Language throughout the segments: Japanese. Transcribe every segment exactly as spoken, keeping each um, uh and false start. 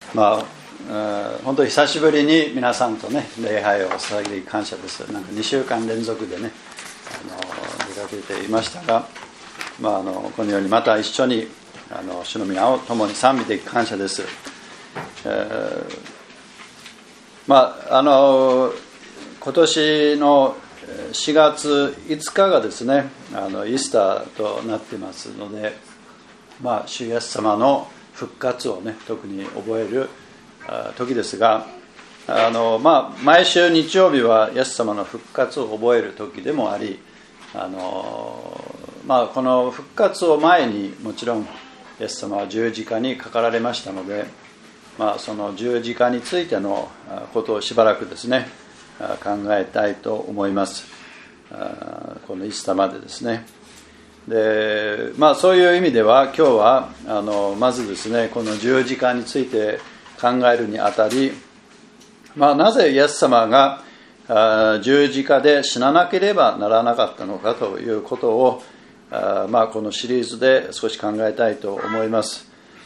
まあ、本当に久しぶりに皆さんとね礼拝を捧げて感謝です。なんかにしゅうかん連続でねあの出かけていましたが、まあ、あのこのようにまた一緒にあの主の皆を共に賛美て感謝です。えー、まああの今年のしがついつかがですねあのイースターとなっていますので、まあ、主イエス様の復活をね特に覚える時ですが、あの、まあ、毎週日曜日はイエス様の復活を覚える時でもあり、あの、まあ、この復活を前にもちろんイエス様は十字架にかかられましたので、まあ、その十字架についてのことをしばらくですね考えたいと思います。このイースターまでですね。で、まあ、そういう意味では今日はあのまずですねこの十字架について考えるにあたり、まあ、なぜイエス様が十字架で死ななければならなかったのかということを、まあ、このシリーズで少し考えたいと思います。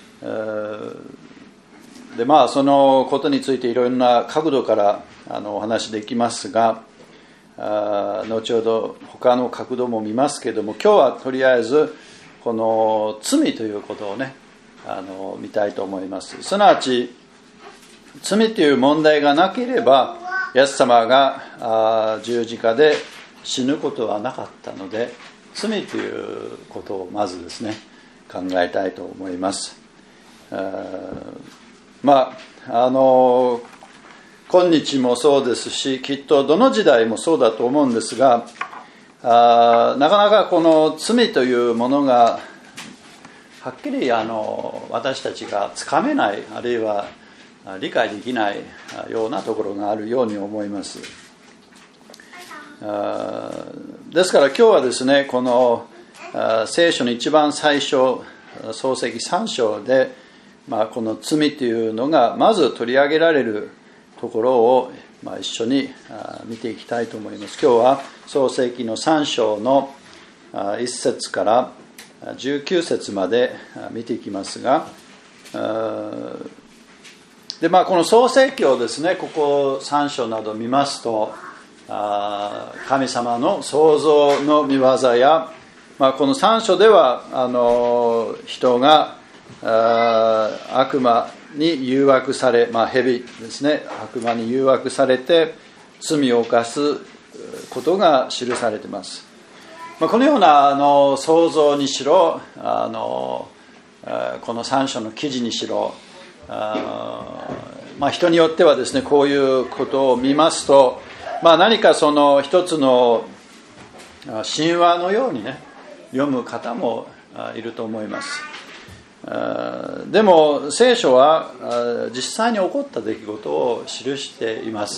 で、まあ、そのことについていろいろな角度からあのお話できますが、あ後ほど他の角度も見ますけれども、今日はとりあえずこの罪ということをねあの見たいと思います。すなわち罪という問題がなければイエス様があ十字架で死ぬことはなかったので、罪ということをまずですね考えたいと思います。あまああの今日もそうですし、きっとどの時代もそうだと思うんですが、あなかなかこの罪というものがはっきりあの私たちがつかめない、あるいは理解できないようなところがあるように思います。あですから今日はですねこの聖書の一番最初創世記さん章で、まあ、この罪というのがまず取り上げられるところを、まあ、一緒に見ていきたいと思います。今日は創世記のさん章のいっ節からじゅうきゅう節まで見ていきますが、で、まあ、この創世記をですねここさん章など見ますと、神様の創造の御業や、まあ、このさん章ではあの人が悪魔に誘惑され、まあ、蛇ですね悪魔に誘惑されて罪を犯すことが記されています。まあ、このようなあの創造にしろあのこのさん章の記事にしろ、あまあ、人によってはですねこういうことを見ますと、まあ、何かその一つの神話のようにね読む方もいると思います。でも聖書は実際に起こった出来事を記しています。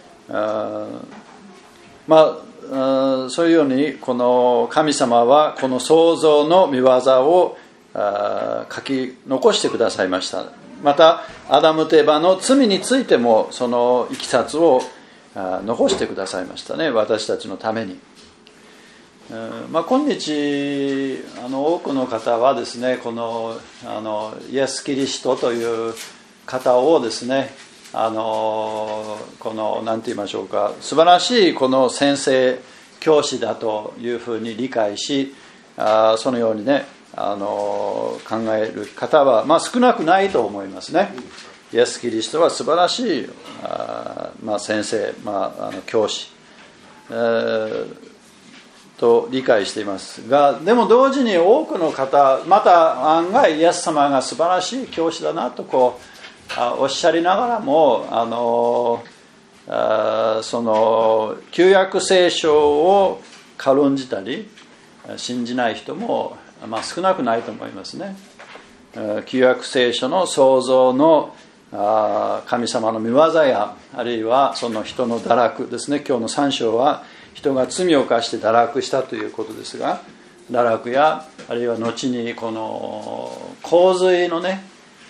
まあそういうようにこの神様はこの創造の御業を書き残してくださいました。またアダムとエバの罪についてもそのいきさつを残してくださいましたね、私たちのために。まあ、今日あの多くの方はですねこのあのイエス・キリストという方をですねあのこの何て言いましょうか素晴らしいこの先生教師だというふうに理解し、あそのようにねあの考える方は、まあ、少なくないと思いますね。イエス・キリストは素晴らしいあ、まあ、先生、まあ、あの教師、えーと理解していますが、でも同時に多くの方また案外イエス様が素晴らしい教師だなとこうおっしゃりながらもあのあその旧約聖書を軽んじたり信じない人も、まあ、少なくないと思いますね。旧約聖書の創造の神様の御業やあるいはその人の堕落ですね。今日のさん章は人が罪を犯して堕落したということですが、堕落やあるいは後にこの洪水のね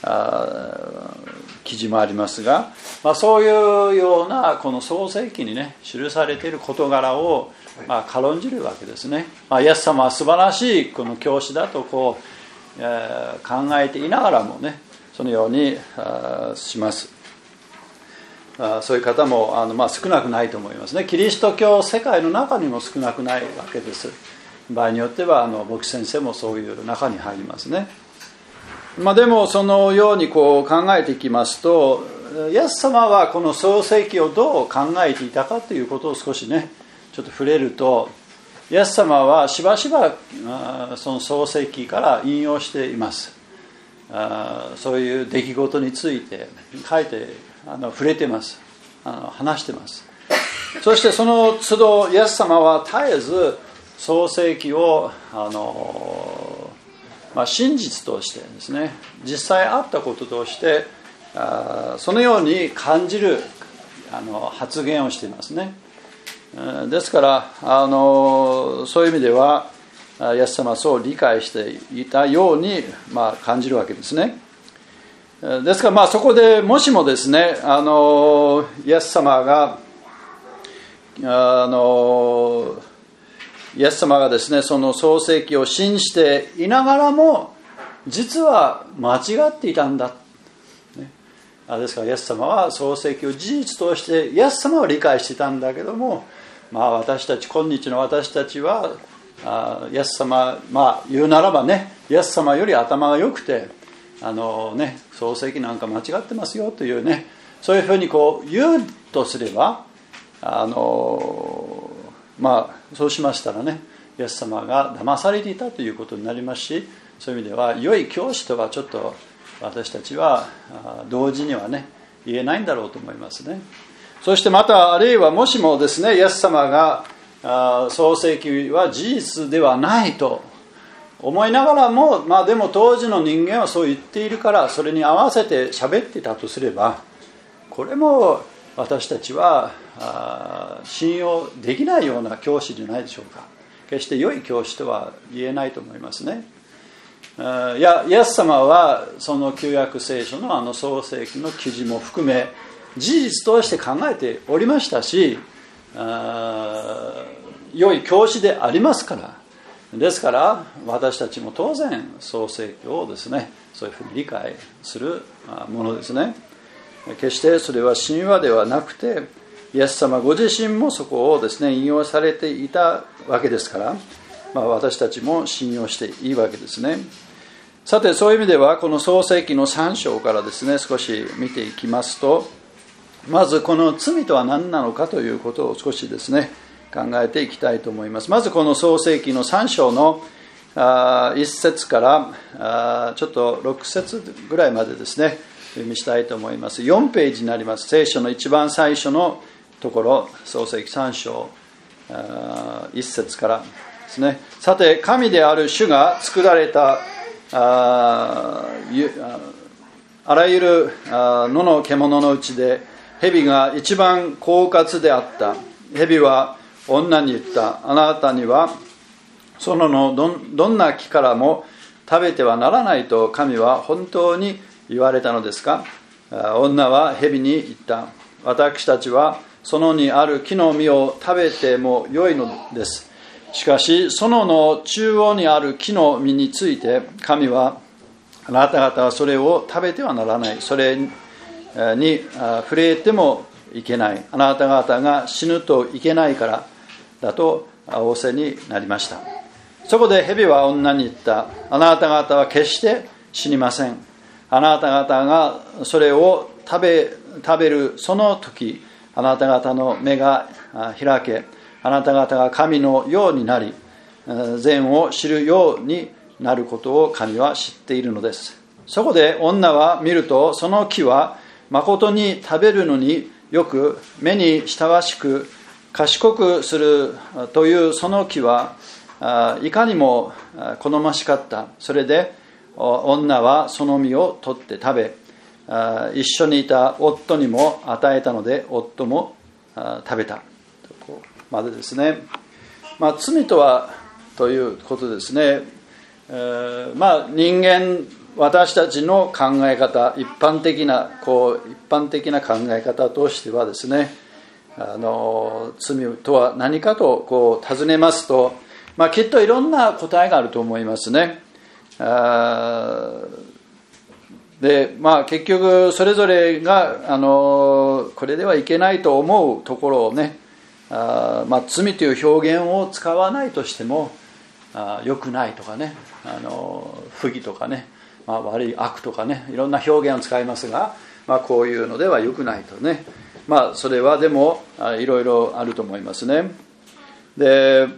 記事もありますが、まあ、そういうようなこの創世記にね記されている事柄をまあ軽んじるわけですね。まあ、イエス様は素晴らしいこの教師だとこう、えー、考えていながらもねそのようにします。そういう方もあの、まあ、少なくないと思いますね。キリスト教世界の中にも少なくないわけです。場合によってはあの牧師先生もそういう中に入りますね。まあ、でもそのようにこう考えていきますと、イエス様はこの創世記をどう考えていたかということを少しねちょっと触れると、イエス様はしばしばその創世記から引用しています。そういう出来事について書いてあの触れています。あの話しています。そしてその都度イエス様は絶えず創世記をあの、まあ、真実としてですね、実際あったこととしてあそのように感じるあの発言をしていますね。ですからあのそういう意味ではイエス様はそう理解していたように、まあ、感じるわけですね。ですからまあそこでもしもですねあのイエス様があのイエス様がですねその創世記を信じていながらも実は間違っていたんだ、ね、ですからイエス様は創世記を事実としてイエス様は理解していたんだけども、まあ、私たち今日の私たちはあイエス様、まあ言うならばねイエス様より頭が良くてあのね創世記なんか間違ってますよというね、そういうふうにこう言うとすればあのまあそうしましたらねイエス様が騙されていたということになりますし、そういう意味では良い教師とはちょっと私たちは同時にはね言えないんだろうと思いますね。そしてまたあるいはもしもですねイエス様が創世記は事実ではないと思いながらも、まあでも当時の人間はそう言っているからそれに合わせて喋っていたとすれば、これも私たちは信用できないような教師じゃないでしょうか。決して良い教師とは言えないと思いますね。いやイエス様はその旧約聖書のあの創世記の記事も含め事実として考えておりましたし、良い教師でありますから、ですから私たちも当然創世記をですねそういうふうに理解するものですね。決してそれは神話ではなくてイエス様ご自身もそこをですね引用されていたわけですから、まあ、私たちも信用していいわけですね。さてそういう意味ではこの創世記のさん章からですね少し見ていきますと、まずこの罪とは何なのかということを少しですね考えていきたいと思います。まずこの創世記のさん章のいっ節からちょっとろく節ぐらいまでですね読みしたいと思います。よんページになります。聖書の一番最初のところ、創世記さん章いっ節からですね。さて神である主が作られたあ, あらゆる野の獣のうちで蛇が一番狡猾であった。蛇は女に言った。あなたにはそのの ど, どんな木からも食べてはならないと神は本当に言われたのですか。女は蛇に言った。私たちは園にある木の実を食べてもよいのです。しかし園の中央にある木の実について神はあなた方はそれを食べてはならない。それに触れてもいけない。あなた方が死ぬといけないからだと仰せになりました。そこで蛇は女に言った。あなた方は決して死にません。あなた方がそれを食べ、食べるその時、あなた方の目が開け、あなた方が神のようになり、善を知るようになることを神は知っているのです。そこで女は見ると、その木は誠に食べるのによく目に親しく賢くするというその木はいかにも好ましかった。それで女はその実を取って食べ、一緒にいた夫にも与えたので夫も食べたまでですね。まあ、罪とはということですね。えー、まあ人間私たちの考え方、一般的なこう一般的な考え方としてはですね、あの罪とは何かとこう尋ねますと、まあ、きっといろんな答えがあると思いますね。あでまあ、結局それぞれがあのこれではいけないと思うところをね、あ、まあ、罪という表現を使わないとしても、あ、良くないとかね、あの不義とかね、まあ、悪い悪とかね、いろんな表現を使いますが、まあ、こういうのでは良くないとね、まあ、それはでもいろいろあると思いますね。で、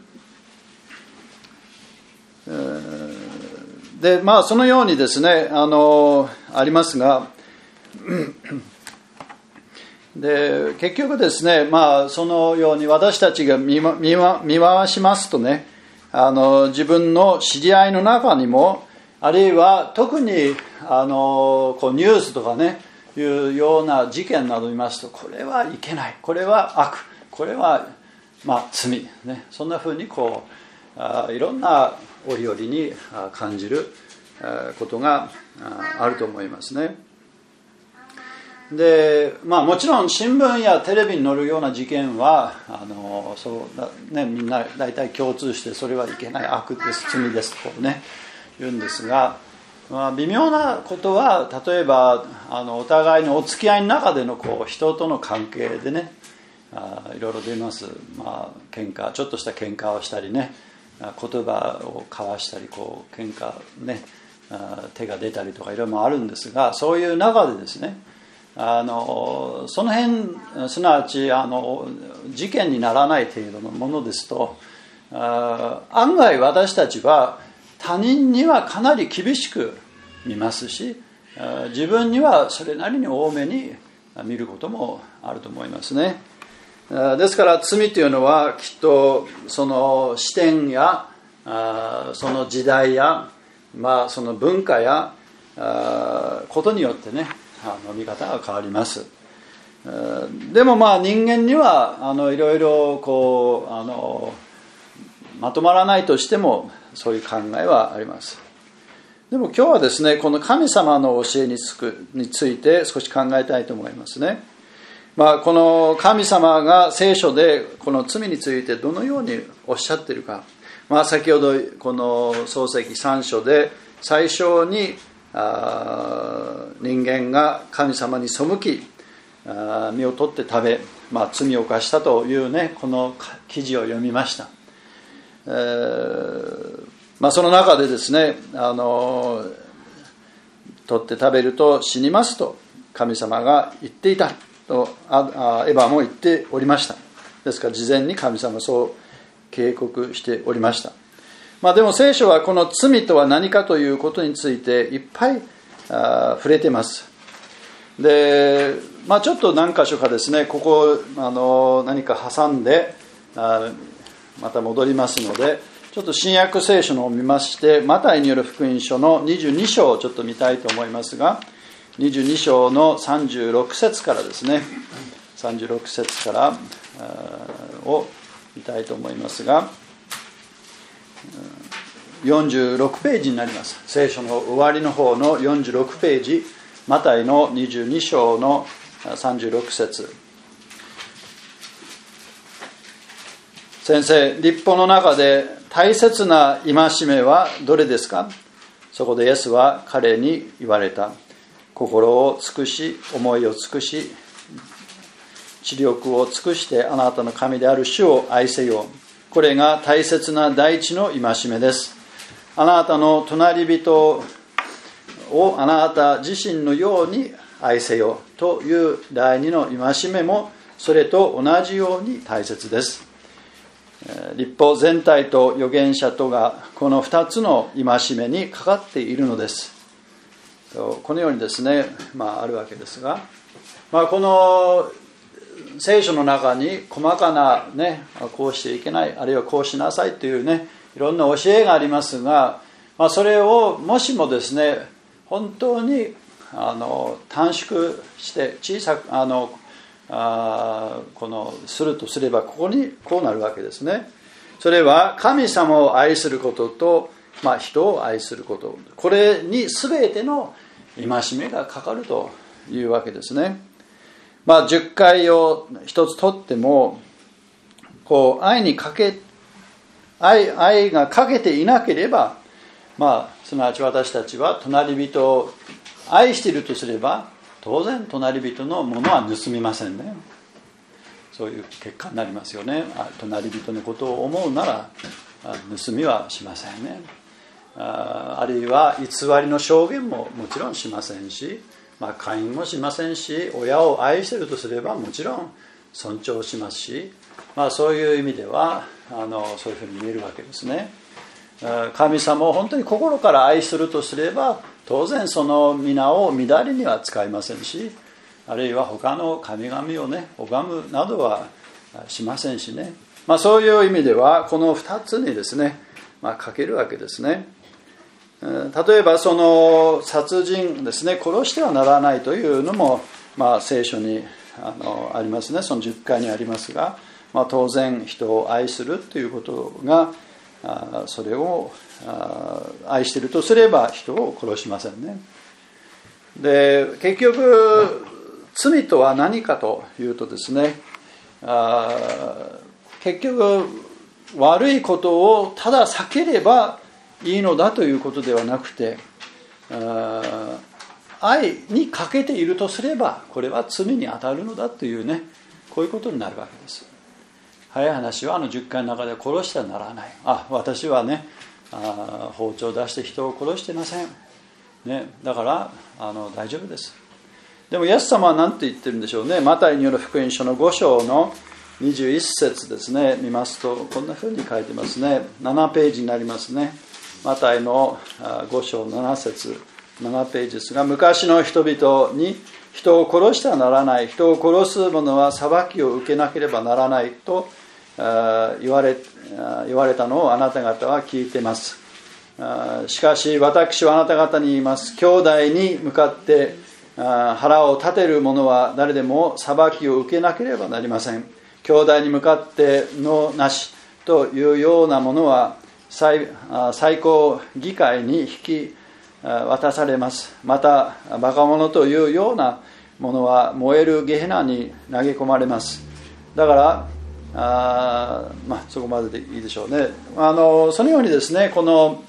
えーでまあ、そのようにですね、あのありますが、で結局ですね、まあ、そのように私たちが 見, 見, 見回しますとね、あの自分の知り合いの中にも、あるいは特にあのこうニュースとかねいうような事件などを見ますと、これはいけない、これは悪、これはまあ罪、ね、そんなふうにこうあいろんな折々に感じることがあると思いますね。で、まあ、もちろん新聞やテレビに載るような事件はあのそうだ、ね、みんな大体共通してそれはいけない、悪です、罪ですとこう、ね、言うんですが、まあ、微妙なことは例えばあのお互いのお付き合いの中でのこう人との関係でね、あいろいろ出ます。まあ喧嘩ちょっとした喧嘩をしたりね、言葉を交わしたり、こう喧嘩ね、手が出たりとかいろいろあるんですが、そういう中でですね、あのその辺すなわちあの事件にならない程度のものですと、あ案外私たちは他人にはかなり厳しく見ますし、自分にはそれなりに多めに見ることもあると思いますね。ですから罪というのはきっとその視点やその時代や、まあ、その文化やことによってね、あの見方が変わります。でもまあ人間にはあのいろいろこうあのまとまらないとしてもそういう考えはあります。でも今日はですね、この神様の教えにつくについて少し考えたいと思いますね。まあ、この神様が聖書でこの罪についてどのようにおっしゃっているか、まあ、先ほどこの創世記さん章で最初にあ人間が神様に背きあ身を取って食べ、まあ、罪を犯したというね、この記事を読みました。えーまあ、その中でですね、あの取って食べると死にますと神様が言っていたとあエヴァも言っておりました。ですから事前に神様はそう警告しておりました。まあ、でも聖書はこの罪とは何かということについていっぱいあ触れています。で、まあ、ちょっと何箇所かですね、ここあの何か挟んであまた戻りますので、ちょっと新約聖書のを見まして、マタイによる福音書のにじゅうに章をちょっと見たいと思いますが、にじゅうに章のさんじゅうろく節からですね、さんじゅうろく節からを見たいと思いますが、よんじゅうろくページになります。聖書の終わりの方のよんじゅうろくページ、マタイのにじゅうに章のさんじゅうろく節。先生、律法の中で大切な戒めはどれですか？そこでイエスは彼に言われた。心を尽くし、思いを尽くし、知力を尽くしてあなたの神である主を愛せよ。これが大切な第一の戒めです。あなたの隣人をあなた自身のように愛せよという第二の戒めもそれと同じように大切です。律法全体と預言者とがこの二つの戒めにかかっているのです。このようにですね、まあ、あるわけですが、まあ、この聖書の中に細かなね、こうしていけない、あるいはこうしなさいというね、いろんな教えがありますが、まあ、それをもしもですね、本当にあの短縮して小さくあのあこのするとすれば、ここにこうなるわけですね。それは神様を愛することと、まあ、人を愛すること、これに全ての戒めがかかるというわけですね。まあ、じゅっかいを一つとっても、こう愛にかけ 愛, 愛がかけていなければ、まあ、すなわち私たちは隣人愛しているとすれば当然隣人のものは盗みませんね。そういう結果になりますよね。隣人のことを思うなら盗みはしませんね。あるいは偽りの証言ももちろんしませんし、まあ、姦淫もしませんし、親を愛しているとすればもちろん尊重しますし、まあ、そういう意味ではあのそういうふうに見えるわけですね。神様を本当に心から愛するとすれば当然その皆を乱れには使いませんし、あるいは他の神々をね拝むなどはしませんしね、まあ、そういう意味ではこのふたつにですね、まあ、書けるわけですね。例えばその殺人ですね、殺してはならないというのも、まあ、聖書に あのありますね。そのじゅっかいにありますが、まあ、当然人を愛するということがそれを愛しているとすれば人を殺しませんね。で結局罪とは何かというとですね、結局悪いことをただ避ければいいのだということではなくて、愛に欠けているとすればこれは罪に当たるのだというね、こういうことになるわけです。早い話はあのじゅっかいの中で殺してはならない、あ私はねあ包丁を出して人を殺してません、ね、だからあの大丈夫です。でもイエス様は何て言ってるんでしょうね。マタイによる福音書のご章のにじゅういっ節ですね、見ますとこんな風に書いてますね。ななページになりますね。マタイのご章なな節、ななページですが、昔の人々に人を殺してはならない、人を殺す者は裁きを受けなければならないと言われ、言われたのをあなた方は聞いています。しかし私はあなた方に言います。兄弟に向かって腹を立てる者は誰でも裁きを受けなければなりません。兄弟に向かってのなしというようなものは 最, 最高議会に引き渡されます。またバカ者というようなものは燃えるゲヘナに投げ込まれます。だからあ、まあ、そこまででいいでしょうね。あのそのようにですね、この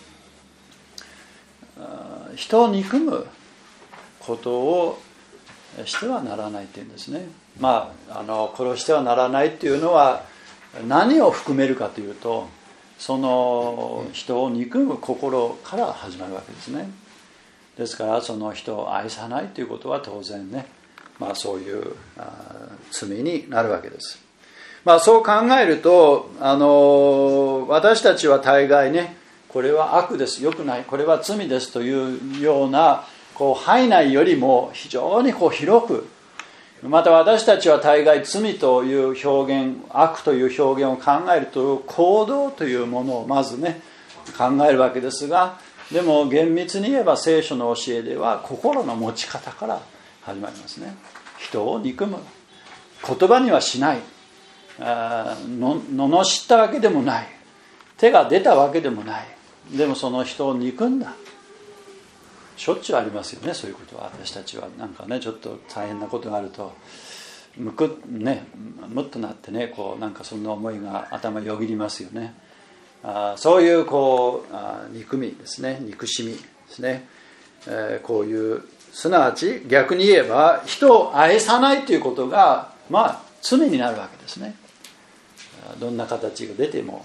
人を憎むことをしてはならないというんですね。まあ、あの殺してはならないというのは何を含めるかというと、その人を憎む心から始まるわけですね。ですからその人を愛さないということは当然ね、まあ、そういう罪になるわけです。まあ、そう考えるとあの私たちは大概ね、これは悪です、良くない、これは罪ですというようなこう範囲内よりも非常にこう広く、また私たちは大概罪という表現、悪という表現を考えると行動というものをまずね考えるわけですが、でも厳密に言えば聖書の教えでは心の持ち方から始まりますね。人を憎む、言葉にはしない、あの罵ったわけでもない、手が出たわけでもない、でもその人を憎んだ。しょっちゅうありますよね、そういうことは。私たちはなんかね、ちょっと大変なことがあるとむくねむっとなってね、こうなんかそんな思いが頭よぎりますよね。あそういうこうあ憎みですね、憎しみですね、えー、こういうすなわち逆に言えば人を愛さないということがまあ罪になるわけですね。どんな形が出ても。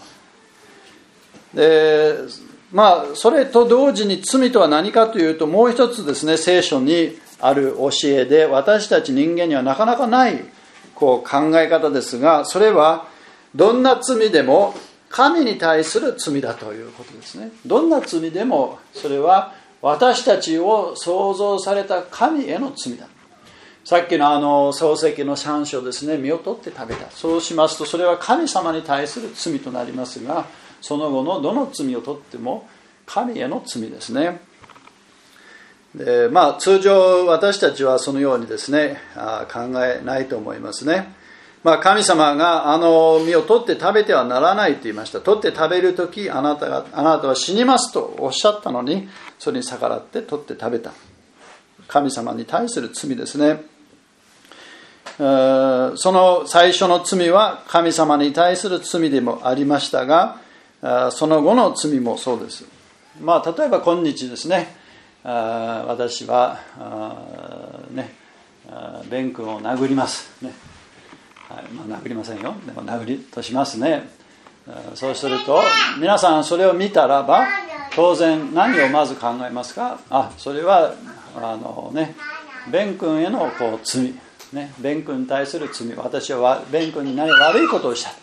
でまあそれと同時に罪とは何かというと、もう一つですね、聖書にある教えで私たち人間にはなかなかないこう考え方ですが、それはどんな罪でも神に対する罪だということですね。どんな罪でもそれは私たちを創造された神への罪だ。さっきのあの創世記のさん章ですね、身を取って食べた。そうしますとそれは神様に対する罪となりますが、その後のどの罪を取っても神への罪ですね。でまあ通常私たちはそのようにですね考えないと思いますね。まあ、神様があの実を取って食べてはならないと言いました。取って食べるときあなたがあなたは死にますとおっしゃったのに、それに逆らって取って食べた。神様に対する罪ですね。その最初の罪は神様に対する罪でもありましたが、その後の罪もそうです。まあ例えば今日ですね、 あ私はあ、ね、ベン君を殴ります、ねはいまあ、殴りませんよ。でも殴りとしますね。そうすると皆さんそれを見たらば当然何をまず考えますか。あ、それはあのねベン君へのこう罪、ね、ベン君に対する罪、私はベン君に何悪いことをした。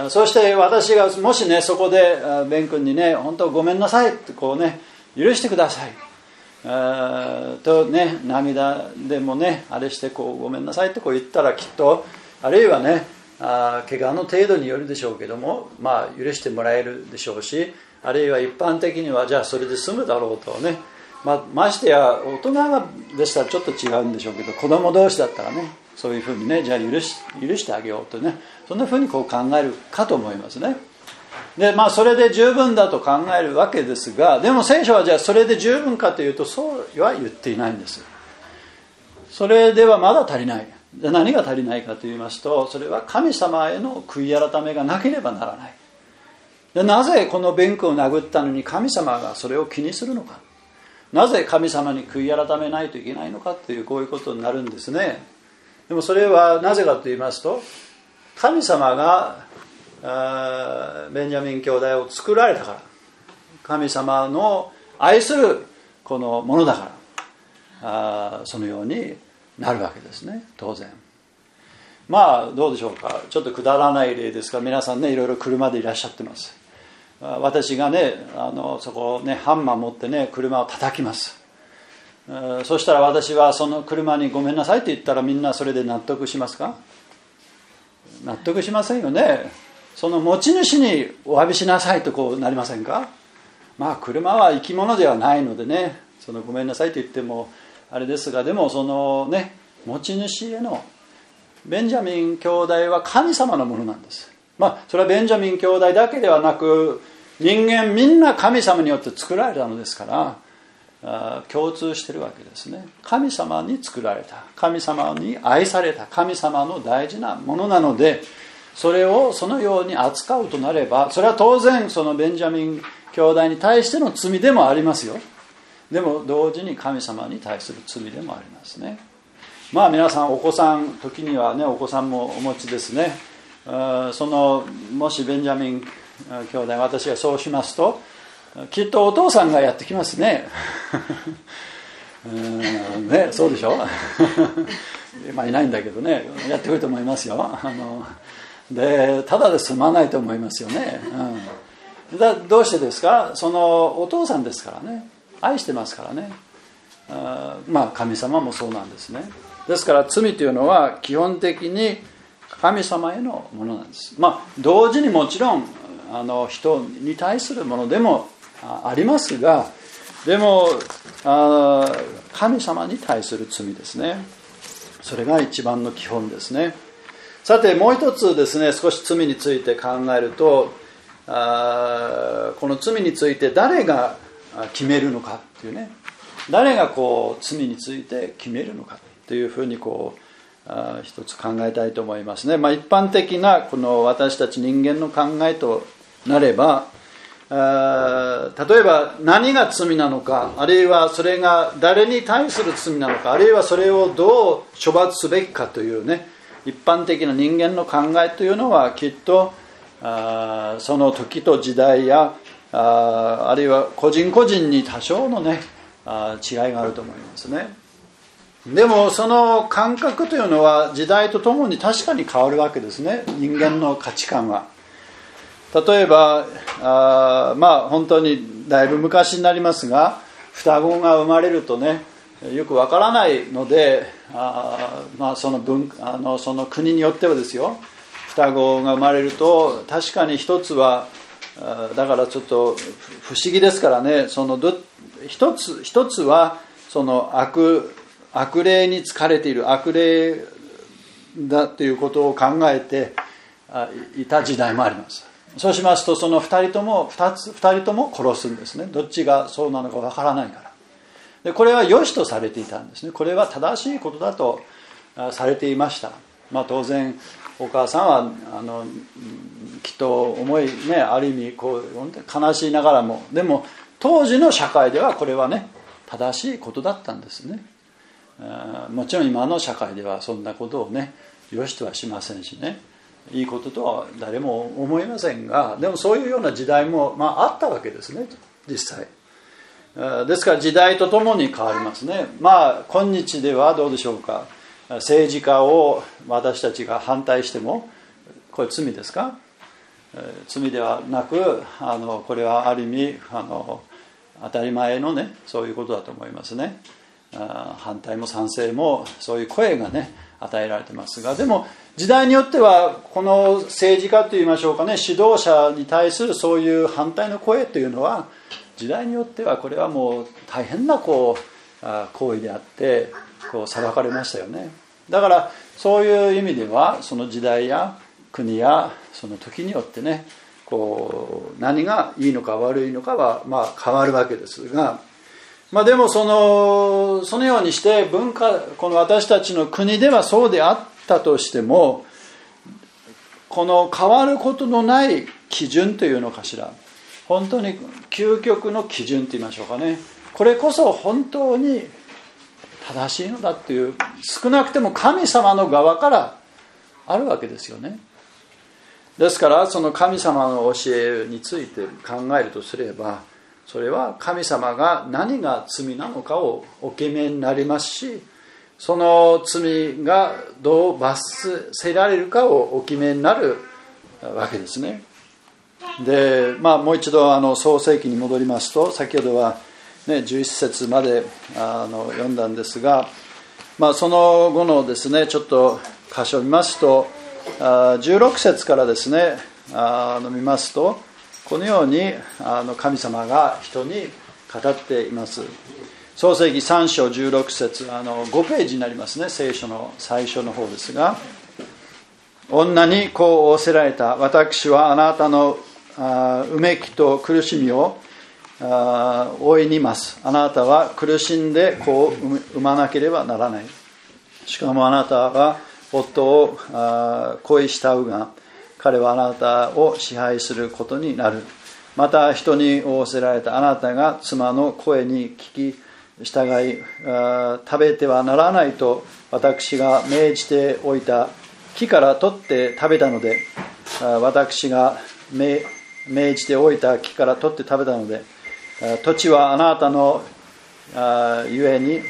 そして私がもしねそこでベン君にね本当ごめんなさいってこうね許してくださいとね涙でもねあれしてこうごめんなさいってこう言ったらきっとあるいはねあ怪我の程度によるでしょうけどもまあ許してもらえるでしょうし、あるいは一般的にはじゃあそれで済むだろうとね、まあ、ましてや大人がでしたらちょっと違うんでしょうけど子供同士だったらねそういうふうにねじゃあ許し、許してあげようとねそんなふうにこう考えるかと思いますね。でまあそれで十分だと考えるわけですが、でも聖書はじゃあそれで十分かというとそうは言っていないんです。それではまだ足りない。何が足りないかと言いますと、それは神様への悔い改めがなければならない。でなぜこのベン君を殴ったのに神様がそれを気にするのか、なぜ神様に悔い改めないといけないのかというこういうことになるんですね。でもそれはなぜかと言いますと、神様がベンジャミン兄弟を作られたから、神様の愛するこのものだからそのようになるわけですね。当然まあどうでしょうか、ちょっとくだらない例ですが皆さんねいろいろ車でいらっしゃってます。私がねあのそこねハンマー持ってね車を叩きます。そしたら私はその車にごめんなさいって言ったらみんなそれで納得しますか？納得しませんよね。その持ち主にお詫びしなさいとこうなりませんか？まあ車は生き物ではないのでね、そのごめんなさいと言ってもあれですが、でもそのね持ち主へのベンジャミン兄弟は神様のものなんです。まあそれはベンジャミン兄弟だけではなく人間みんな神様によって作られたのですから共通しているわけですね。神様に作られた、神様に愛された、神様の大事なものなので、それをそのように扱うとなれば、それは当然そのベンジャミン兄弟に対しての罪でもありますよ。でも同時に神様に対する罪でもありますね。まあ皆さんお子さん時にはねお子さんもお持ちですね。そのもしベンジャミン兄弟私がそうしますときっとお父さんがやってきますね。うんね、そうでしょ。まあいないんだけどね、やってくると思いますよ。あのでただで済まないと思いますよね。うん、だどうしてですか？そのお父さんですからね、愛してますからね。あまあ神様もそうなんですね。ですから罪というのは基本的に神様へのものなんです。まあ同時にもちろんあの人に対するものでもありますが、でもあ神様に対する罪ですね。それが一番の基本ですね。さてもう一つですね、少し罪について考えると、あこの罪について誰が決めるのかっていうね、誰がこう罪について決めるのかというふうにこうあ一つ考えたいと思いますね。まあ、一般的なこの私たち人間の考えとなれば、あ例えば何が罪なのか、あるいはそれが誰に対する罪なのか、あるいはそれをどう処罰すべきかというね、一般的な人間の考えというのはきっとあその時と時代や あ, あるいは個人個人に多少のねあ違いがあると思いますね。でもその感覚というのは時代とともに確かに変わるわけですね。人間の価値観は例えばあまあ本当にだいぶ昔になりますが、双子が生まれるとねよくわからないので、あ、まあ、その文あのその国によってはですよ、双子が生まれると確かに一つはだからちょっと不思議ですからね、そのど一つ一つはその悪悪霊に疲れている悪霊だということを考えていた時代もあります。そうしますとその二人とも二つ二人とも殺すんですね。どっちがそうなのかわからないから。でこれは良しとされていたんですね。これは正しいことだとされていました。まあ当然お母さんはあのきっと思いね、ある意味こう悲しいながらも、でも当時の社会ではこれはね正しいことだったんですね。もちろん今の社会ではそんなことをね良しとはしませんしね、いいこととは誰も思いませんが、でもそういうような時代も、まあ、あったわけですね、実際。ですから時代とともに変わりますね。まあ今日ではどうでしょうか、政治家を私たちが反対してもこれ罪ですか？罪ではなく、あのこれはある意味あの当たり前のねそういうことだと思いますね。反対も賛成もそういう声がね与えられてますが、でも時代によってはこの政治家といいましょうかね、指導者に対するそういう反対の声というのは時代によってはこれはもう大変なこう行為であってこう裁かれましたよね。だからそういう意味ではその時代や国やその時によってねこう何がいいのか悪いのかはまあ変わるわけですが、まあ、でもそのそのようにして文化、この私たちの国ではそうであったとしても、この変わることのない基準というのかしら、本当に究極の基準と言いましょうかね、これこそ本当に正しいのだという、少なくても神様の側からあるわけですよね。ですからその神様の教えについて考えるとすれば、それは神様が何が罪なのかをお決めになりますし、その罪がどう罰せられるかをお決めになるわけですね。で、まあ、もう一度あの創世記に戻りますと、先ほどは、ね、じゅういっ節まであの読んだんですが、まあ、その後のですねちょっと箇所を見ますと、じゅうろく節からですねあの見ますと、このようにあの神様が人に語っています。創世記さん章じゅうろく節、あのごページになりますね、聖書の最初の方ですが、女にこう仰せられた。私はあなたのうめきと苦しみを負いにます。あなたは苦しんで子を産まなければならない。しかもあなたは夫を恋慕うが、彼はあなたを支配することになる。また人に仰せられた。あなたが妻の声に聞き従い食べてはならないと私が命じておいた木から取って食べたので、私が命じておいた木から取って食べたので、土地はあなたのゆえに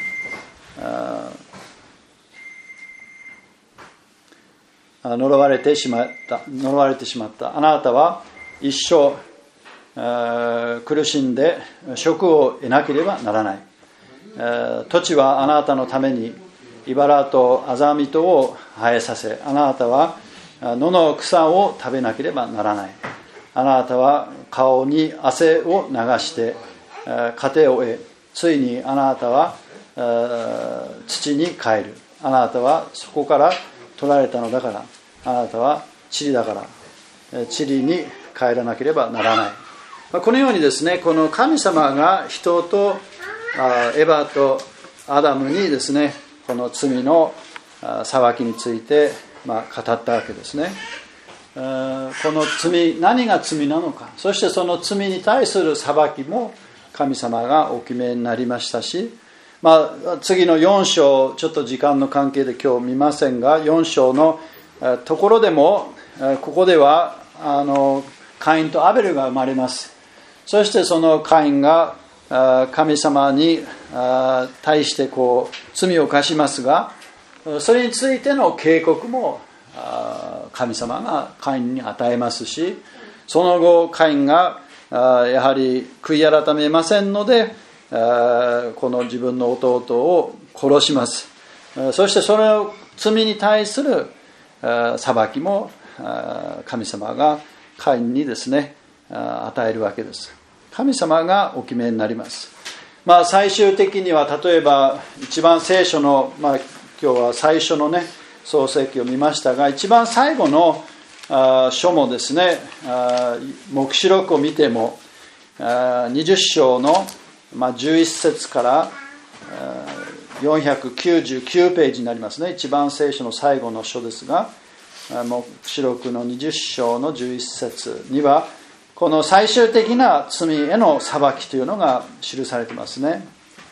呪われてしまった呪われてしまった。あなたは一生苦しんで職を得なければならない。土地はあなたのために茨とアザミとを生えさせ、あなたは野の草を食べなければならない。あなたは顔に汗を流して糧を得、ついにあなたは土に帰る。あなたはそこから取られたのだから、あなたは塵だから塵に帰らなければならない。このようにですね、この神様が人とエヴァとアダムにですね、この罪の裁きについてまあ語ったわけですね。この罪、何が罪なのか、そしてその罪に対する裁きも神様がお決めになりましたし、まあ、次のよん章、ちょっと時間の関係で今日見ませんが、よん章のところでもここではあのカインとアベルが生まれます。そしてそのカインが神様に対してこう罪を犯しますが、それについての警告も神様がカインに与えますし、その後カインがやはり悔い改めませんので、この自分の弟を殺します。そしてその罪に対する裁きも神様がカインにですね与えるわけです。神様がお決めになります。まあ最終的には、例えば一番聖書の、まあ今日は最初のね創世記を見ましたが、一番最後の書もですね、黙示録を見てもにじゅう章のじゅういち節からよんひゃくきゅうじゅうきゅうページになりますね。一番聖書の最後の書ですが、黙示録のにじゅう章のじゅういち節にはこの最終的な罪への裁きというのが記されていますね。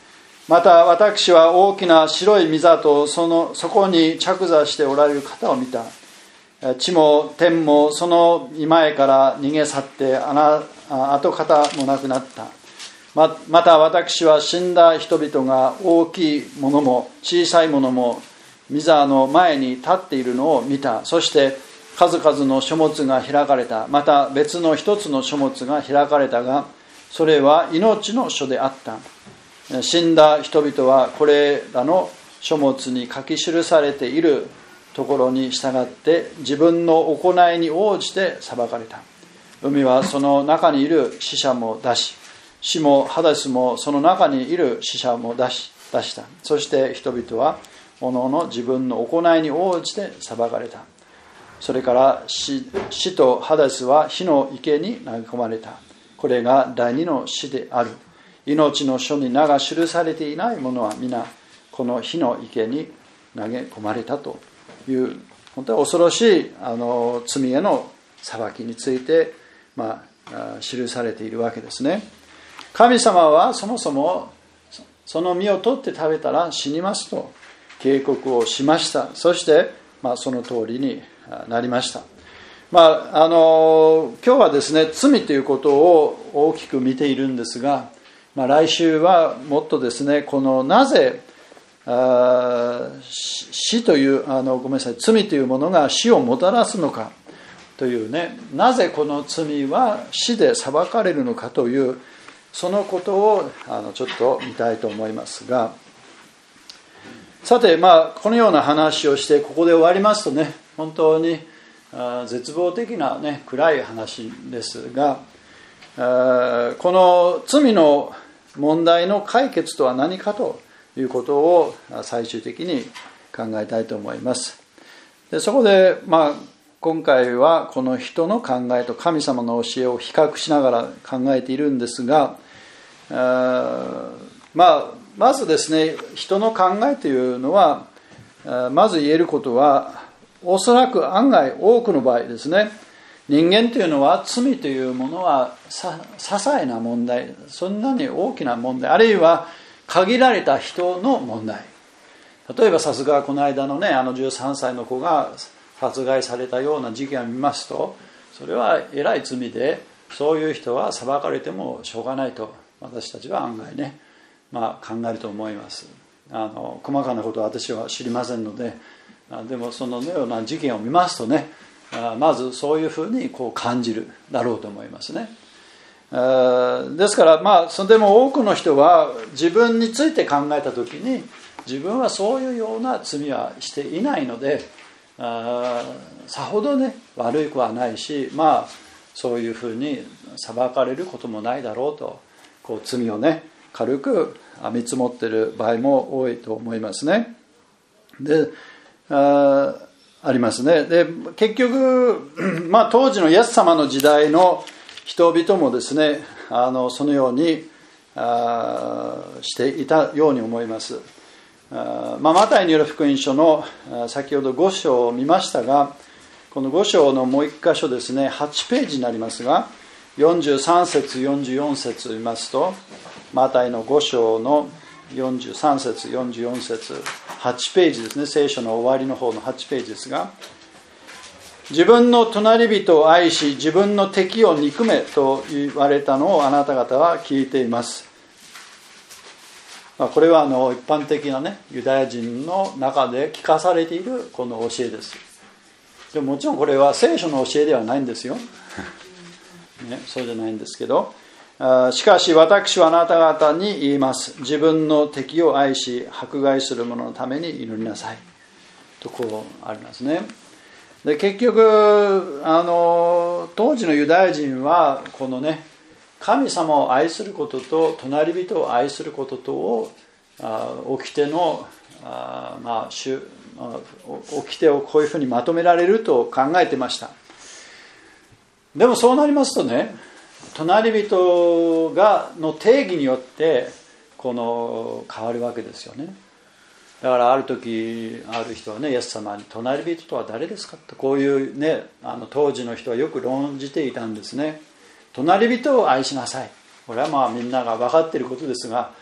また私は大きな白い御座とそのそこに着座しておられる方を見た。地も天もその御前から逃げ去って跡形もなくなった。ま, また私は死んだ人々が大きいものも小さいものも御座の前に立っているのを見た。そして数々の書物が開かれた。また別の一つの書物が開かれたが、それは命の書であった。死んだ人々はこれらの書物に書き記されているところに従って自分の行いに応じて裁かれた。海はその中にいる死者も出し、死もハデスもその中にいる死者も出し、出した。そして人々はおのおの自分の行いに応じて裁かれた。それから 死, 死とハデスは火の池に投げ込まれた。これが第二の死である。命の書に名が記されていない者は皆この火の池に投げ込まれたという本当に恐ろしいあの罪への裁きについて、まあ、記されているわけですね。神様はそもそもその実を取って食べたら死にますと警告をしました。そして、まあ、その通りになりました。まあ、あの今日はですね、罪ということを大きく見ているんですが、まあ、来週はもっとですね、このなぜあ死というあのごめんなさい罪というものが死をもたらすのかというね、なぜこの罪は死で裁かれるのかというそのことをあのちょっと見たいと思いますが、さて、まあこのような話をしてここで終わりますとね、本当にあ絶望的なね暗い話ですが、あこの罪の問題の解決とは何かということを最終的に考えたいと思います。でそこで、まあ、今回はこの人の考えと神様の教えを比較しながら考えているんですが、あまあ、まずですね、人の考えというのはまず言えることは、おそらく案外多くの場合ですね、人間というのは罪というものはさ些細な問題、そんなに大きな問題、あるいは限られた人の問題。例えばさすがこの間のね、あのじゅうさんさいの子が殺害されたような事件を見ますと、それはえらい罪で、そういう人は裁かれてもしょうがないと私たちは案外ね、まあ、考えると思います。あの細かなことは私は知りませんので、でもそのような事件を見ますとね、まずそういうふうにこう感じるだろうと思いますね。ですから、まあそれでも多くの人は自分について考えたときに、自分はそういうような罪はしていないので、さほどね悪い子はないし、まあそういうふうに裁かれることもないだろうと、こう罪をね軽く見積もっている場合も多いと思いますね。で、あありますね。で結局、まあ、当時のイエス様の時代の人々もですね、あのそのようにあしていたように思います。あ、まあ、マタイによる福音書の先ほどご章を見ましたが、このご章のもう一箇所ですね、はちページになりますが、よんじゅうさん節よんじゅうよん節を見ますと、マタイのご章のよんじゅうさん節よんじゅうよん節、はちページですね、聖書の終わりの方のはちページですが、自分の隣人を愛し自分の敵を憎めと言われたのをあなた方は聞いています。これはあの一般的なねユダヤ人の中で聞かされているこの教えです。でももちろんこれは聖書の教えではないんですよ、ね、そうじゃないんですけど、しかし私はあなた方に言います。自分の敵を愛し迫害する者のために祈りなさいとこうありますね。で結局あの当時のユダヤ人はこのね神様を愛することと隣人を愛することとを掟のあ、まあ、主掟をこういうふうにまとめられると考えてました。でもそうなりますとね、隣人がの定義によってこの変わるわけですよね。だからある時ある人はねイエス様に隣人とは誰ですかとこういうねあの当時の人はよく論じていたんですね。隣人を愛しなさい、これはまあみんなが分かっていることですが、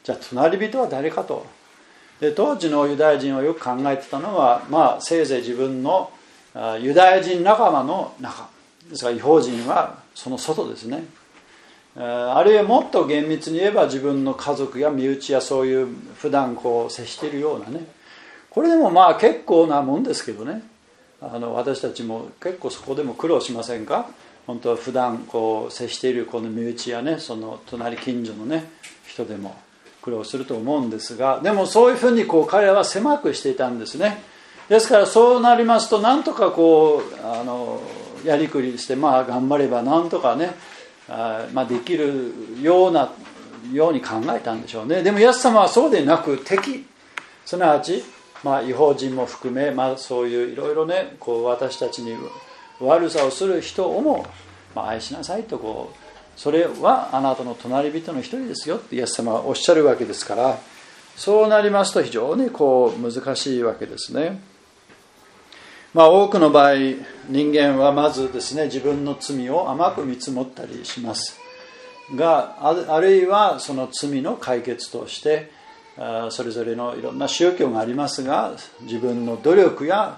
じゃあ隣人は誰かと。で当時のユダヤ人はよく考えてたのは、まあ、せいぜい自分のユダヤ人仲間の中ですから、異邦人はその外ですね。あるいはもっと厳密に言えば自分の家族や身内やそういう普段こう接しているようなね、これでもまあ結構なもんですけどね、あの私たちも結構そこでも苦労しませんか。本当は普段こう接しているこの身内やね、その隣近所のね人でも苦労すると思うんですが、でもそういうふうにこう彼らは狭くしていたんですね。ですからそうなりますと、なんとかこうあのやりくりして、まあ頑張ればなんとかね、あまあできるようなように考えたんでしょうね。でもイエス様はそうでなく、敵、すなわちまあ異邦人も含め、まあそういういろいろね、こう私たちに悪さをする人をも、まあ、愛しなさいと、こうそれはあなたの隣人の一人ですよってイエス様はおっしゃるわけですから、そうなりますと非常にこう難しいわけですね。まあ多くの場合、人間はまずですね、自分の罪を甘く見積もったりしますが、あるいはその罪の解決としてそれぞれのいろんな宗教がありますが、自分の努力や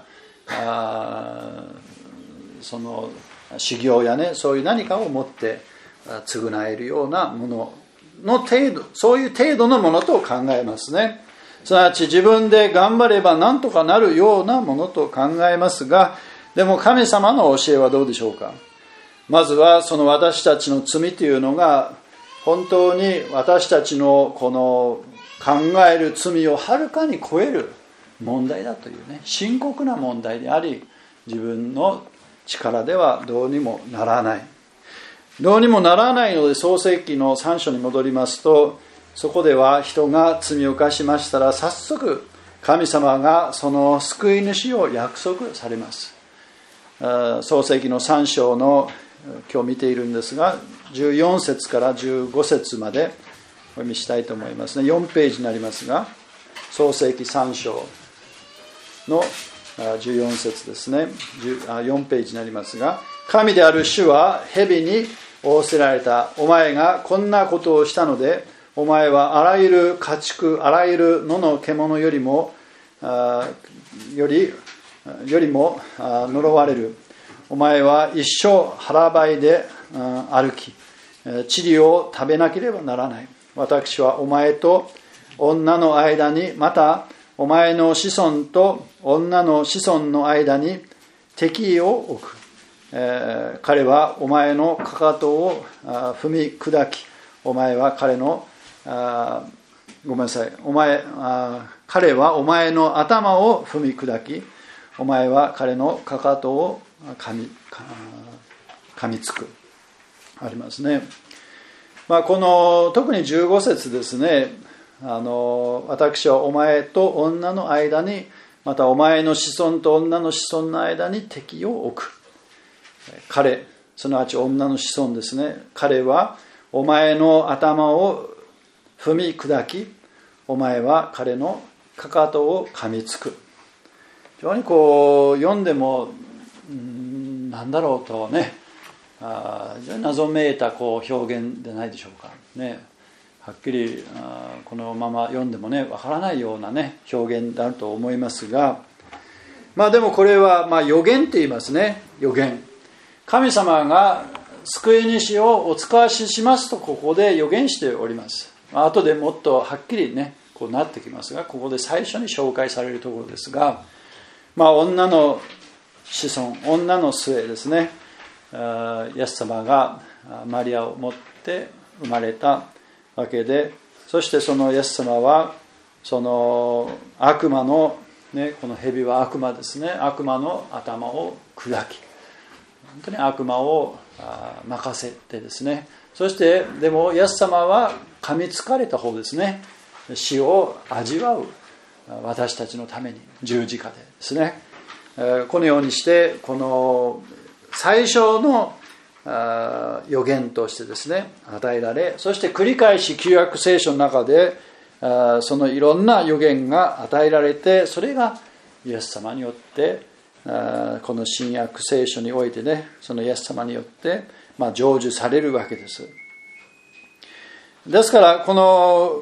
その修行やね、そういう何かを持って償えるようなものの程度、そういう程度のものと考えますね。すなわち自分で頑張れば何とかなるようなものと考えますが、でも神様の教えはどうでしょうか。まずはその私たちの罪というのが本当に私たちのこの考える罪をはるかに超える問題だというね、深刻な問題であり、自分の力ではどうにもならないどうにもならないので、創世記のさん章に戻りますと、そこでは人が罪を犯しましたら早速神様がその救い主を約束されます。創世記のさん章の今日見ているんですが、じゅうよん節からじゅうご節までお読みしたいと思いますね。よんページになりますが、創世記さん章のじゅうよん節ですね。よんページになりますが、神である主は蛇に仰せられた。お前がこんなことをしたので、お前はあらゆる家畜、あらゆる野の獣よりもあよりよりも呪われる。お前は一生腹ばいで歩き、塵を食べなければならない。私はお前と女の間に、またお前の子孫と女の子孫の間に敵意を置く。えー、彼はお前のかかとを踏み砕き、お前は彼のあごめんなさいお前あ彼はお前の頭を踏み砕き、お前は彼のかかとを噛み噛みつく、ありますね。まあ、この特にじゅうご節ですね。あの私はお前と女の間に、またお前の子孫と女の子孫の間に敵を置く。彼、すなわち女の子孫ですね。彼はお前の頭を踏み砕き、お前は彼のかかとを噛みつく。非常にこう読んでもんなんだろうとね、あ非常に謎めいたこう表現でないでしょうかね。はっきりあこのまま読んでもねわからないようなね表現であると思いますが、まあでもこれはまあ予言って言いますね。予言、神様が救い主をお使わししますとここで予言しております。後でもっとはっきりねこうなってきますが、ここで最初に紹介されるところですが、まあ女の子孫、女の末ですね、イエス様がマリアを持って生まれたわけで、そしてそのイエス様はその悪魔の、ね、この蛇は悪魔ですね、悪魔の頭を砕き、本当に悪魔を任せてですね、そしてでもイエス様は噛みつかれた方ですね、死を味わう私たちのために十字架でですね、このようにしてこの最初の予言としてですね与えられ、そして繰り返し旧約聖書の中でそのいろんな予言が与えられて、それがイエス様によってこの新約聖書においてね、そのイエス様によってまあ成就されるわけです。ですからこの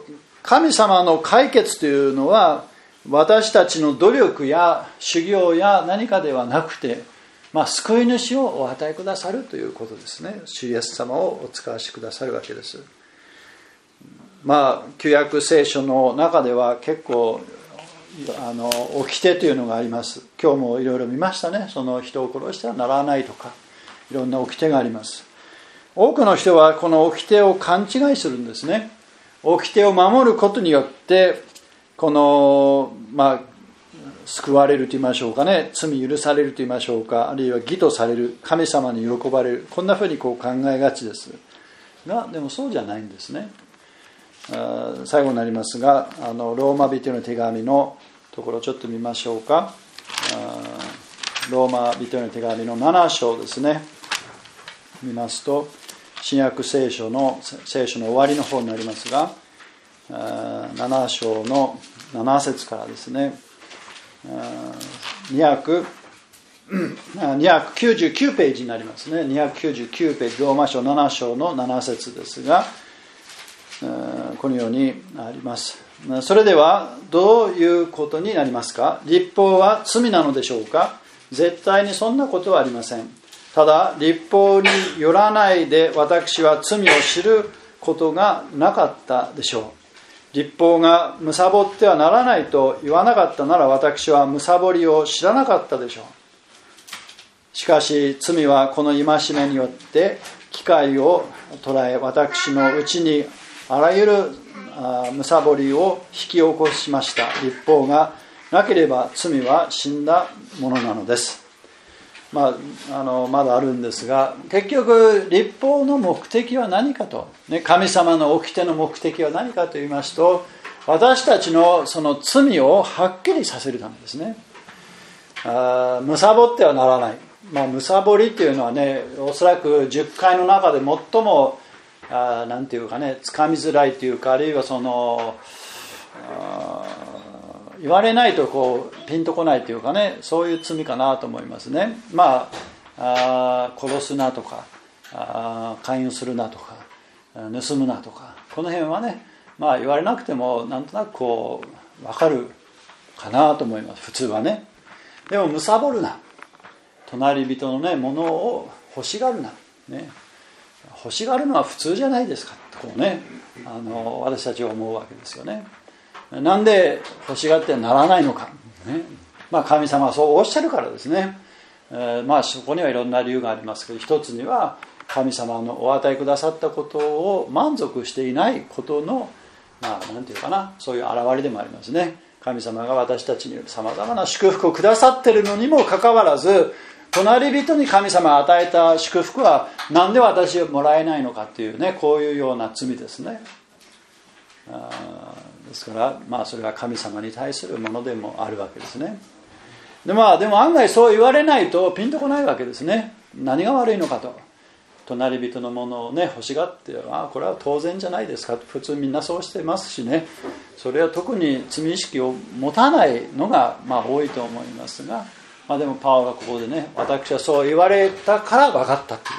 神様の解決というのは私たちの努力や修行や何かではなくて、まあ、救い主をお与えくださるということですね。主イエス様をお使わしくださるわけです。まあ旧約聖書の中では結構あの掟というのがあります。今日もいろいろ見ましたね。その人を殺してはならないとか、いろんな掟があります。多くの人はこの掟を勘違いするんですね。掟を守ることによってこのまあ救われると言いましょうかね、罪許されると言いましょうか、あるいは義とされる、神様に喜ばれる、こんなふうにこう考えがちですが、でもそうじゃないんですね。最後になりますが、あのローマ人への手紙のところちょっと見ましょうか。ローマ人への手紙のなな章ですね。見ますと、新約聖書の聖書の終わりの方になりますが、なな章のなな節からですね、にひゃくきゅうじゅうきゅうページになりますね。にひゃくきゅうじゅうきゅうページ、ローマ書なな章のなな節ですが、このようにあります。それではどういうことになりますか。律法は罪なのでしょうか。絶対にそんなことはありません。ただ律法によらないで私は罪を知ることがなかったでしょう。律法が貪ってはならないと言わなかったなら私は貪りを知らなかったでしょう。しかし罪はこの戒めによって機会を捉え、私のうちにあらゆる貪りを引き起こしました。律法がなければ罪は死んだものなのです。まあ、あのまだあるんですが、結局律法の目的は何かと、ね、神様の掟の目的は何かと言いますと、私たちのその罪をはっきりさせるためですね。あ貪ってはならない、まあ、貪りっていうのはね、おそらくじゅっかいの中で最もあなんていうかね、つかみづらいというか、あるいはそのあ言われないとこうピンとこないというかね、そういう罪かなと思いますね。まあ、あ殺すなとか、あ勧誘するなとか、盗むなとか、この辺はね、まあ言われなくてもなんとなくこう分かるかなと思います、普通はね。でも貪るな、隣人のねものを欲しがるな、ね、欲しがるのは普通じゃないですかとこうね、あの私たちは思うわけですよね。なんで欲しがってならないのか、ね、まあ神様はそうおっしゃるからですね。えー、まあそこにはいろんな理由がありますけど、一つには神様のお与えくださったことを満足していないことの、まあなんていうかな、そういう表れでもありますね。神様が私たちにさまざまな祝福をくださっているのにもかかわらず、隣人に神様が与えた祝福はなんで私はもらえないのかっていうね、こういうような罪ですね。あですから、まあ、それは神様に対するものでもあるわけですね。で、まあ、でも案外そう言われないとピンとこないわけですね。何が悪いのかと。隣人のものをね欲しがって、ああこれは当然じゃないですかと、普通みんなそうしてますしね、それは特に罪意識を持たないのがまあ多いと思いますが、まあ、でもパウロがここでね、私はそう言われたから分かったという、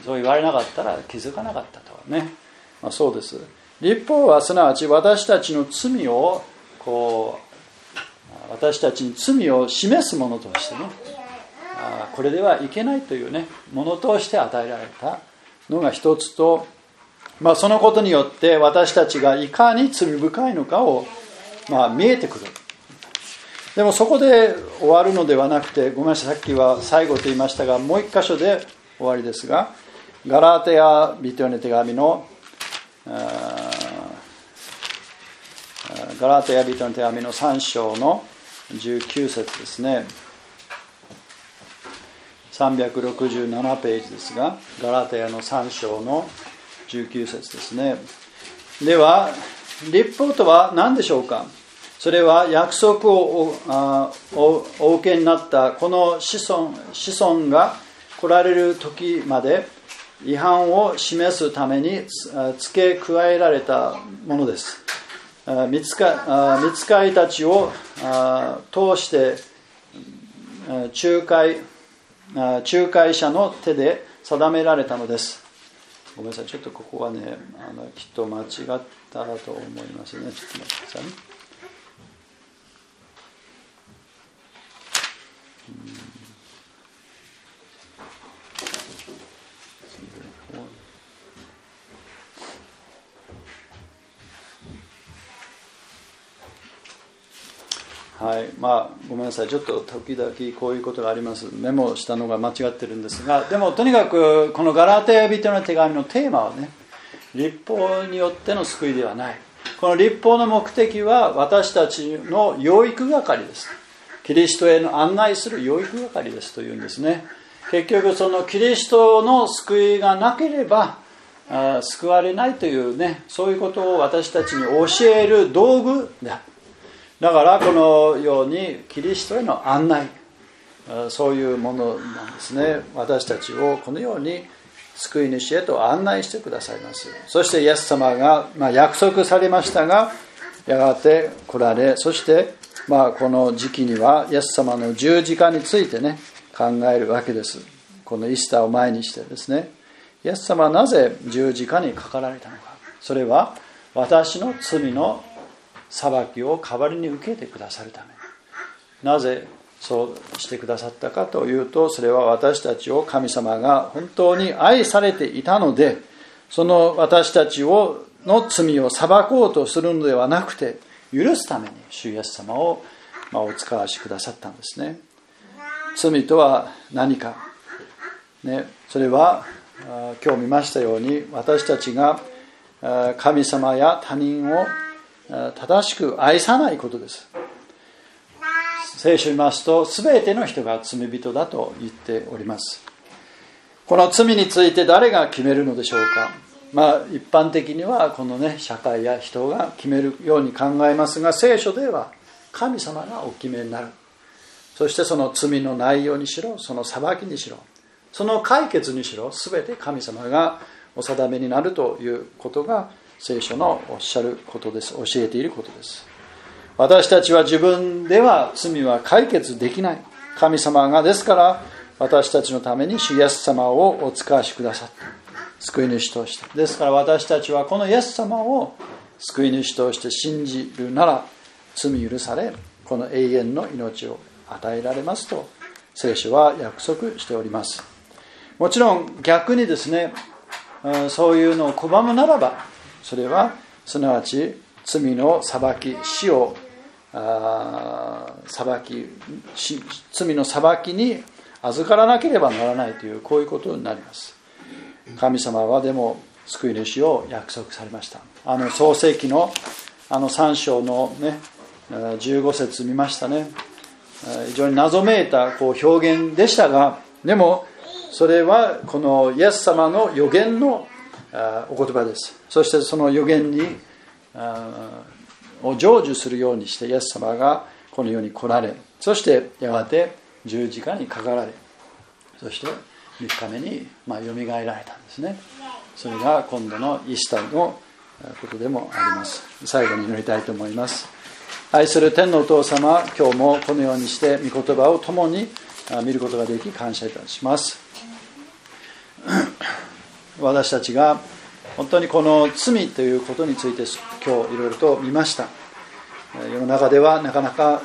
そう言われなかったら気づかなかったとね、まあ、そうです。律法はすなわち私たちの罪をこう私たちに罪を示すものとしてね、あこれではいけないというねものとして与えられたのが一つと、まあ、そのことによって私たちがいかに罪深いのかを、まあ、見えてくる。でもそこで終わるのではなくて、ごめんなさい、さっきは最後と言いましたがもう一箇所で終わりですが、ガラテヤ人への手紙のガラテヤ人への手紙のさん章のじゅうきゅう節ですね。さんびゃくろくじゅうななページですが、ガラテヤのさん章のじゅうきゅう節ですね。では律法とは何でしょうか。それは約束を お, お受けになったこの子孫子孫が来られる時まで違反を示すために付け加えられたものです。御使いたちを通して仲介仲介者の手で定められたのです。ごめんなさい、ちょっとここはねあのきっと間違ったと思いますね。ちょっと待ってくださいね。はい、まあごめんなさい、ちょっと時々こういうことがあります。メモしたのが間違ってるんですが、でもとにかくこのガラテヤ人の手紙のテーマはね、律法によっての救いではない。この律法の目的は私たちの養育係です。キリストへの案内する養育係ですというんですね。結局そのキリストの救いがなければあ救われないというね、そういうことを私たちに教える道具だ。だからこのようにキリストへの案内、そういうものなんですね。私たちをこのように救い主へと案内してくださいます。そしてイエス様が、まあ、約束されましたが、やがて来られ、そして、まあ、この時期にはイエス様の十字架についてね、考えるわけです。このイースターを前にしてですね、イエス様はなぜ十字架にかかられたのか。それは私の罪の裁きを代わりに受けてくださるため。なぜそうしてくださったかというと、それは私たちを神様が本当に愛されていたので、その私たちをの罪を裁こうとするのではなくて、許すために主イエス様を、まあ、お使わしくださったんですね。罪とは何か、ね、それは今日見ましたように、私たちが神様や他人を正しく愛さないことです。聖書を見ますと、すべての人が罪人だと言っております。この罪について誰が決めるのでしょうか。まあ一般的にはこのね、社会や人が決めるように考えますが、聖書では神様がお決めになる。そしてその罪の内容にしろ、その裁きにしろ、その解決にしろ、すべて神様がお定めになるということが聖書のおっしゃることです。教えていることです。私たちは自分では罪は解決できない。神様がですから私たちのために主イエス様をお使わしくださった。救い主として。ですから私たちはこのイエス様を救い主として信じるなら、罪許され、この永遠の命を与えられますと聖書は約束しております。もちろん逆にですね、そういうのを拒むならば、それはすなわち罪の裁き、死をあ裁き罪の裁きに預からなければならないという、こういうことになります。神様はでも救い主を約束されました。あの創世記のあのさん章のねじゅうご節見ましたね。非常に謎めいたこう表現でしたが、でもそれはこのイエス様の予言のお言葉です。そしてその予言にを成就するようにしてイエス様がこの世に来られ、そしてやがて十字架にかかられ、そしてみっかめにまあ蘇られたんですね。それが今度のイースターのことでもあります。最後に祈りたいと思います。愛する天のお父様、今日もこのようにして御言葉を共に見ることができ感謝いたします。私たちが本当にこの罪ということについて今日いろいろと見ました。世の中ではなかなか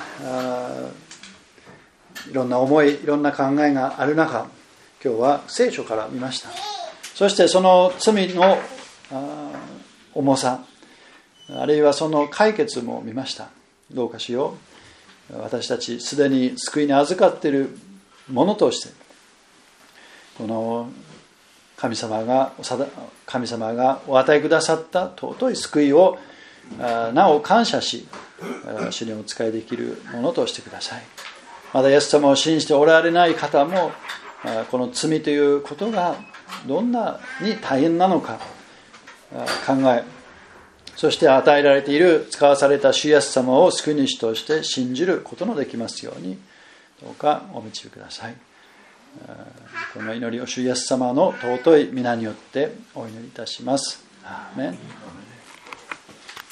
いろんな思い、いろんな考えがある中、今日は聖書から見ました。そしてその罪の重さ、あるいはその解決も見ました。どうかしよう、私たちすでに救いに預かっているものとして、この神様が神様がお与えくださった尊い救いをなお感謝し、主にお仕えできるものとしてください。まだイエス様を信じておられない方も、この罪ということがどんなに大変なのか考え、そして与えられている使わされた主イエス様を救い主として信じることのできますように、どうかお導きください。この祈りを主イエス様の尊い皆によってお祈りいたします。アーメン。